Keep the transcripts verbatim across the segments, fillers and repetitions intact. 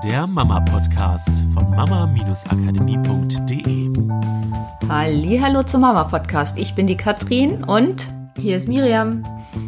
der Mama-Podcast von mama akademie punkt de. Hallihallo zum Mama-Podcast. Ich bin die Katrin und hier ist Miriam.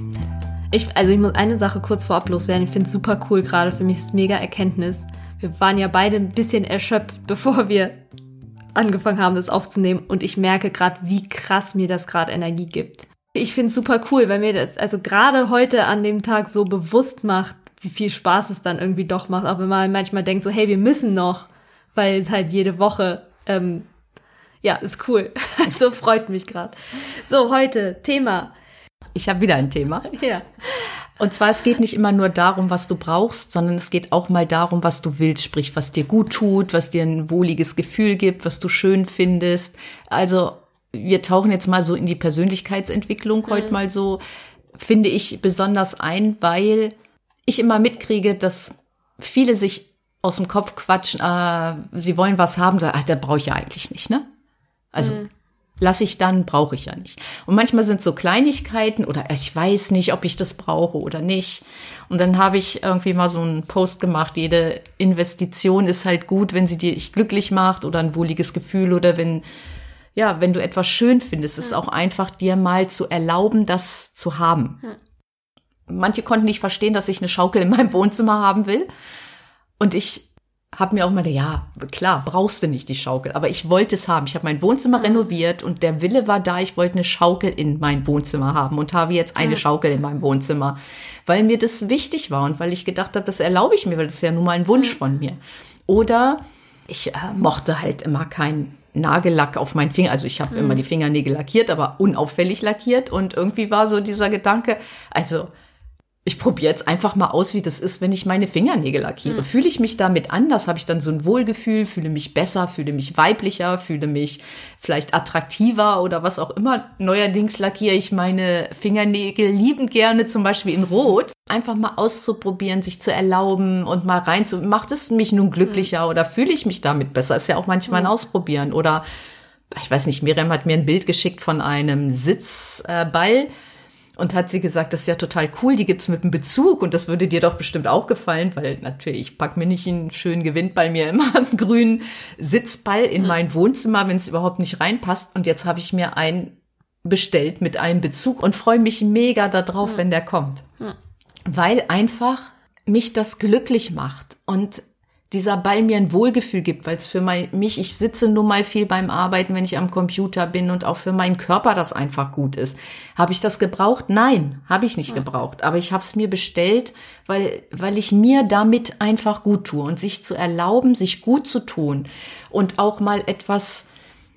Ich, also ich muss eine Sache kurz vorab loswerden. Ich finde es super cool gerade. Für mich ist es mega Erkenntnis. Wir waren ja beide ein bisschen erschöpft, bevor wir angefangen haben, das aufzunehmen. Und ich merke gerade, wie krass mir das gerade Energie gibt. Ich finde es super cool, weil mir das also gerade heute an dem Tag so bewusst macht, wie viel Spaß es dann irgendwie doch macht. Auch wenn man manchmal denkt so, hey, wir müssen noch, weil es halt jede Woche, ähm, ja, ist cool. Also freut mich gerade. So, heute Thema. Ich habe wieder ein Thema. Ja. Und zwar, es geht nicht immer nur darum, was du brauchst, sondern es geht auch mal darum, was du willst, sprich, was dir gut tut, was dir ein wohliges Gefühl gibt, was du schön findest. Also wir tauchen jetzt mal so in die Persönlichkeitsentwicklung mhm. heute mal so, finde ich, besonders ein, weil ich immer mitkriege, dass viele sich aus dem Kopf quatschen, äh, sie wollen was haben, sagen, ach, der brauche ich ja eigentlich nicht, ne? Also mhm. lasse ich dann, brauche ich ja nicht. Und manchmal sind so Kleinigkeiten oder ich weiß nicht, ob ich das brauche oder nicht. Und dann habe ich irgendwie mal so einen Post gemacht, jede Investition ist halt gut, wenn sie dich glücklich macht oder ein wohliges Gefühl oder wenn, ja, wenn du etwas schön findest, ist es auch einfach dir mal zu erlauben, das zu haben. Mhm. Manche konnten nicht verstehen, dass ich eine Schaukel in meinem Wohnzimmer haben will. Und ich habe mir auch mal, ja, klar, brauchst du nicht die Schaukel. Aber ich wollte es haben. Ich habe mein Wohnzimmer mhm. renoviert und der Wille war da, ich wollte eine Schaukel in mein Wohnzimmer haben und habe jetzt eine mhm. Schaukel in meinem Wohnzimmer. Weil mir das wichtig war und weil ich gedacht habe, das erlaube ich mir, weil das ist ja nun mal ein Wunsch mhm. von mir. Oder ich äh, mochte halt immer keinen Nagellack auf meinen Finger. Also ich habe mhm. immer die Fingernägel lackiert, aber unauffällig lackiert. Und irgendwie war so dieser Gedanke, also ich probiere jetzt einfach mal aus, wie das ist, wenn ich meine Fingernägel lackiere. Mhm. Fühle ich mich damit anders? Habe ich dann so ein Wohlgefühl? Fühle mich besser? Fühle mich weiblicher? Fühle mich vielleicht attraktiver oder was auch immer? Neuerdings lackiere ich meine Fingernägel liebend gerne, zum Beispiel in Rot. Einfach mal auszuprobieren, sich zu erlauben und mal rein zu, macht es mich nun glücklicher mhm. oder fühle ich mich damit besser? Ist ja auch manchmal mhm. ein Ausprobieren. Oder, ich weiß nicht, Miriam hat mir ein Bild geschickt von einem Sitzball. Und hat sie gesagt, das ist ja total cool, die gibt's mit einem Bezug und das würde dir doch bestimmt auch gefallen, weil natürlich, ich pack mir nicht einen schönen Gewindball, mir immer einen grünen Sitzball in mhm. mein Wohnzimmer, wenn es überhaupt nicht reinpasst. Und jetzt habe ich mir einen bestellt mit einem Bezug und freue mich mega darauf, mhm. wenn der kommt. Mhm. Weil einfach mich das glücklich macht und dieser Ball mir ein Wohlgefühl gibt, weil es für mein, mich, ich sitze nun mal viel beim Arbeiten, wenn ich am Computer bin und auch für meinen Körper das einfach gut ist. Habe ich das gebraucht? Nein, habe ich nicht ja. gebraucht. Aber ich habe es mir bestellt, weil, weil ich mir damit einfach gut tue und sich zu erlauben, sich gut zu tun und auch mal etwas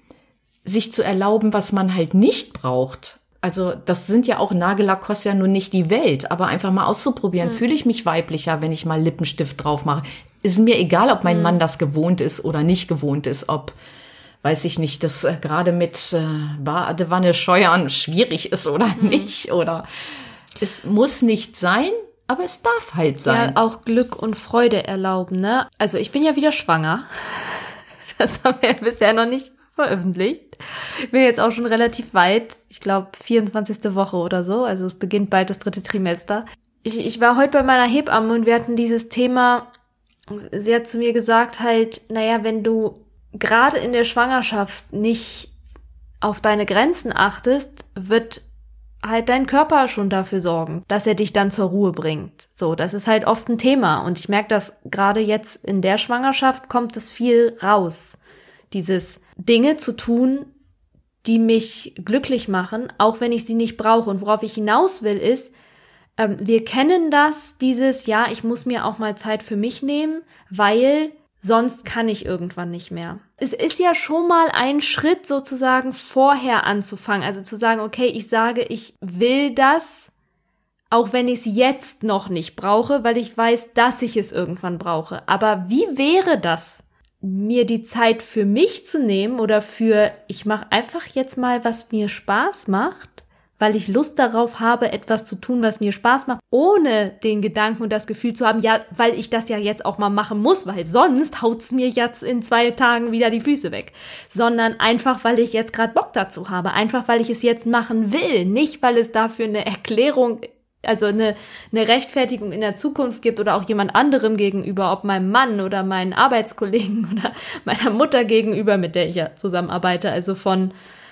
sich zu erlauben, was man halt nicht braucht. Also das sind ja auch, Nagellack kostet ja nun nicht die Welt, aber einfach mal auszuprobieren, mhm. fühle ich mich weiblicher, wenn ich mal Lippenstift drauf mache. Ist mir egal, ob mein mhm. Mann das gewohnt ist oder nicht gewohnt ist, ob, weiß ich nicht, das äh, gerade mit äh, Badewanne scheuern schwierig ist oder mhm. nicht. Oder es muss nicht sein, aber es darf halt sein. Ja, auch Glück und Freude erlauben, ne? Also ich bin ja wieder schwanger. Das haben wir ja bisher noch nicht veröffentlicht. Ich bin jetzt auch schon relativ weit. Ich glaube, vierundzwanzigste Woche oder so. Also es beginnt bald das dritte Trimester. Ich, ich war heute bei meiner Hebamme und wir hatten dieses Thema. Sie hat zu mir gesagt halt, naja, wenn du gerade in der Schwangerschaft nicht auf deine Grenzen achtest, wird halt dein Körper schon dafür sorgen, dass er dich dann zur Ruhe bringt. So, das ist halt oft ein Thema. Und ich merke, dass gerade jetzt in der Schwangerschaft kommt es viel raus. Dieses Dinge zu tun, die mich glücklich machen, auch wenn ich sie nicht brauche. Und worauf ich hinaus will, ist, ähm, wir kennen das, dieses, ja, ich muss mir auch mal Zeit für mich nehmen, weil sonst kann ich irgendwann nicht mehr. Es ist ja schon mal ein Schritt sozusagen vorher anzufangen, also zu sagen, okay, ich sage, ich will das, auch wenn ich es jetzt noch nicht brauche, weil ich weiß, dass ich es irgendwann brauche. Aber wie wäre das, mir die Zeit für mich zu nehmen oder für, ich mache einfach jetzt mal, was mir Spaß macht, weil ich Lust darauf habe, etwas zu tun, was mir Spaß macht, ohne den Gedanken und das Gefühl zu haben, ja, weil ich das ja jetzt auch mal machen muss, weil sonst haut's mir jetzt in zwei Tagen wieder die Füße weg. Sondern einfach, weil ich jetzt gerade Bock dazu habe. Einfach, weil ich es jetzt machen will. Nicht, weil es dafür eine Erklärung also eine, eine Rechtfertigung in der Zukunft gibt oder auch jemand anderem gegenüber, ob meinem Mann oder meinen Arbeitskollegen oder meiner Mutter gegenüber, mit der ich ja zusammenarbeite, also von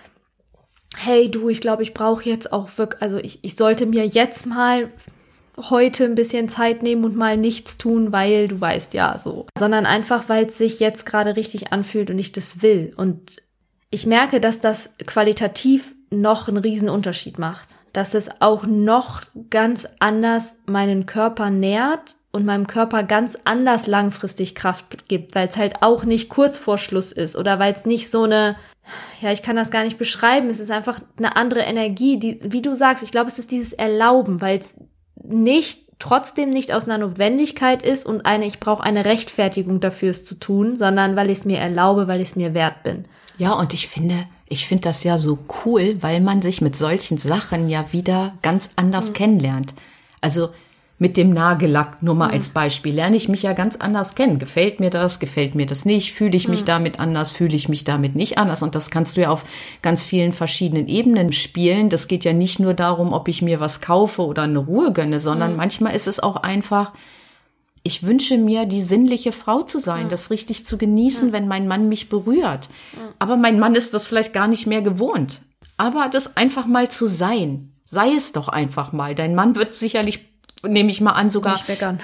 hey du, ich glaube, ich brauche jetzt auch wirklich, also ich, ich sollte mir jetzt mal heute ein bisschen Zeit nehmen und mal nichts tun, weil du weißt ja so. Sondern einfach, weil es sich jetzt gerade richtig anfühlt und ich das will. Und ich merke, dass das qualitativ noch einen riesen Unterschied macht. Dass es auch noch ganz anders meinen Körper nährt und meinem Körper ganz anders langfristig Kraft gibt, weil es halt auch nicht kurz vor Schluss ist oder weil es nicht so eine, ja, ich kann das gar nicht beschreiben, es ist einfach eine andere Energie, die, wie du sagst, ich glaube, es ist dieses Erlauben, weil es nicht, trotzdem nicht aus einer Notwendigkeit ist und eine, ich brauche eine Rechtfertigung dafür, es zu tun, sondern weil ich es mir erlaube, weil ich es mir wert bin. Ja, und ich finde, ich finde das ja so cool, weil man sich mit solchen Sachen ja wieder ganz anders mhm. kennenlernt. Also mit dem Nagellack, nur mal mhm. als Beispiel, lerne ich mich ja ganz anders kennen. Gefällt mir das, gefällt mir das nicht? Fühle ich mich mhm. damit anders, fühle ich mich damit nicht anders? Und das kannst du ja auf ganz vielen verschiedenen Ebenen spielen. Das geht ja nicht nur darum, ob ich mir was kaufe oder eine Ruhe gönne, sondern mhm. manchmal ist es auch einfach, ich wünsche mir, die sinnliche Frau zu sein, mhm. das richtig zu genießen, mhm. wenn mein Mann mich berührt. Mhm. Aber mein Mann ist das vielleicht gar nicht mehr gewohnt. Aber das einfach mal zu sein, sei es doch einfach mal. Dein Mann wird sicherlich, nehme ich mal an, sogar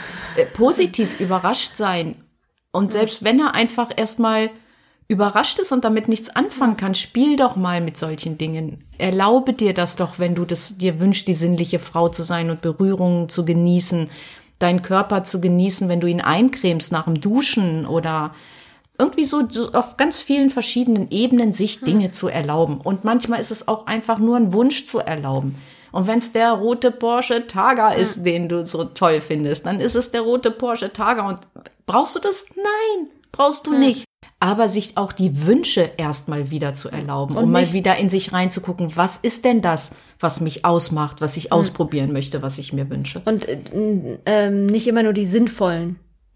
positiv überrascht sein. Und selbst wenn er einfach erstmal überrascht ist und damit nichts anfangen kann, spiel doch mal mit solchen Dingen. Erlaube dir das doch, wenn du das dir wünschst, die sinnliche Frau zu sein und Berührungen zu genießen, deinen Körper zu genießen, wenn du ihn eincremst nach dem Duschen oder irgendwie so, so auf ganz vielen verschiedenen Ebenen sich Dinge hm. zu erlauben. Und manchmal ist es auch einfach nur ein Wunsch zu erlauben. Und wenn es der rote Porsche Targa ist, hm. den du so toll findest, dann ist es der rote Porsche Targa. Und brauchst du das? Nein, brauchst du hm. nicht. Aber sich auch die Wünsche erstmal wieder zu erlauben, und um mal wieder in sich reinzugucken, was ist denn das, was mich ausmacht, was ich hm. ausprobieren möchte, was ich mir wünsche. Und äh, äh, nicht immer nur die sinnvollen.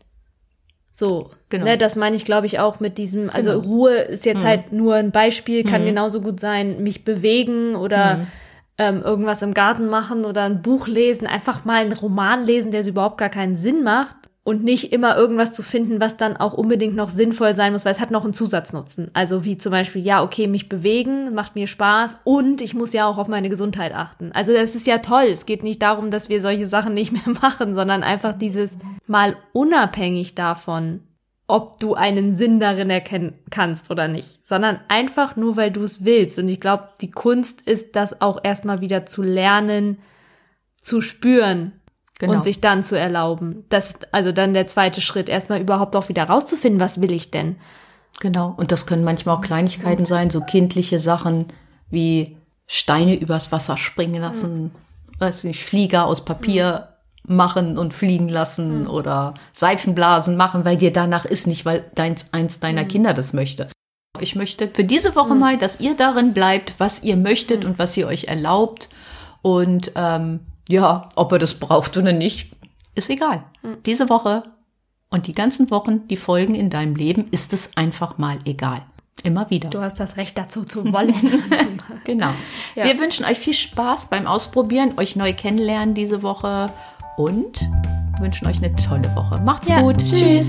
So, genau. Ne, das meine ich, glaube ich, auch mit diesem, also genau. Ruhe ist jetzt hm. halt nur ein Beispiel, kann hm. genauso gut sein, mich bewegen oder hm. ähm, irgendwas im Garten machen oder ein Buch lesen, einfach mal einen Roman lesen, der so überhaupt gar keinen Sinn macht. Und nicht immer irgendwas zu finden, was dann auch unbedingt noch sinnvoll sein muss, weil es hat noch einen Zusatznutzen. Also wie zum Beispiel, ja, okay, mich bewegen, macht mir Spaß und ich muss ja auch auf meine Gesundheit achten. Also das ist ja toll. Es geht nicht darum, dass wir solche Sachen nicht mehr machen, sondern einfach dieses mal unabhängig davon, ob du einen Sinn darin erkennen kannst oder nicht, sondern einfach nur, weil du es willst. Und ich glaube, die Kunst ist, das auch erstmal wieder zu lernen, zu spüren. Genau. Und sich dann zu erlauben. Das ist also dann der zweite Schritt, erstmal überhaupt auch wieder rauszufinden, was will ich denn? Genau, und das können manchmal auch Kleinigkeiten sein, so kindliche Sachen wie Steine übers Wasser springen lassen, mhm. weiß nicht, Flieger aus Papier mhm. machen und fliegen lassen mhm. oder Seifenblasen machen, weil dir danach ist, nicht weil deins, eins deiner mhm. Kinder das möchte. Ich möchte für diese Woche mhm. mal, dass ihr darin bleibt, was ihr möchtet mhm. und was ihr euch erlaubt und ähm, ja, ob er das braucht oder nicht, ist egal. Hm. Diese Woche und die ganzen Wochen, die folgen in deinem Leben, ist es einfach mal egal. Immer wieder. Du hast das Recht dazu zu wollen. Genau. Ja. Wir wünschen euch viel Spaß beim Ausprobieren, euch neu kennenlernen diese Woche und wünschen euch eine tolle Woche. Macht's ja, gut. Tschüss. tschüss.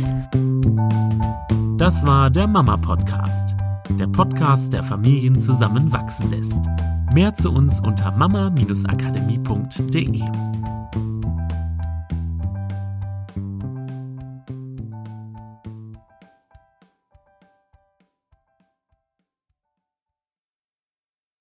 Das war der Mama-Podcast. Der Podcast, der Familien zusammenwachsen lässt. Mehr zu uns unter mama Bindestrich akademie Punkt de.